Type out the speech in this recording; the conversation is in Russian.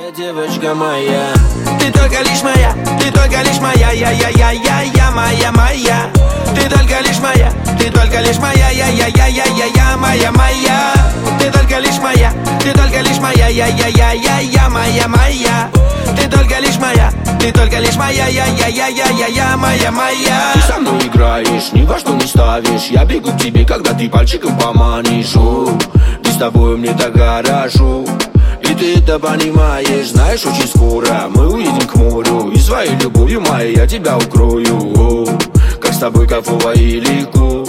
Девочка моя, ты только лишь моя, ты только лишь моя, я, моя. Ты только лишь моя, ты только лишь моя, я, моя. Ты только лишь моя, ты только лишь моя, я, моя. Ты только лишь моя, ты только лишь моя, я, моя. Ты со мной играешь, ни во что не ставишь. Я бегу к тебе, когда ты пальчиком поманишь. Ты с тобой мне так хорошо. И ты это понимаешь, знаешь, очень скоро мы уедем к морю. И своей любовью моей я тебя укрою. Как с тобой кайфово и легко.